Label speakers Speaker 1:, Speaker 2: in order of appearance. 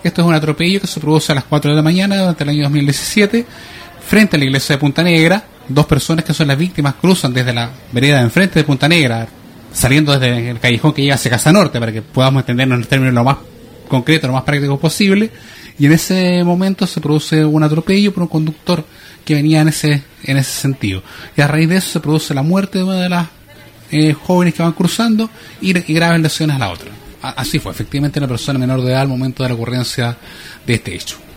Speaker 1: Esto es un atropello que se produce a las 4 de la mañana durante el año 2017 frente a la iglesia de Punta Negra. Dos personas que son las víctimas cruzan desde la vereda de enfrente de Punta Negra, saliendo desde el callejón que llega hacia Casa Norte, para que podamos entendernos en términos lo más concreto, lo más práctico posible. Y en ese momento se produce un atropello por un conductor que venía en ese sentido. Y a raíz de eso se produce la muerte de una de las jóvenes que van cruzando y graves lesiones a la otra. Así fue, efectivamente, una persona menor de edad al momento de la ocurrencia de este hecho.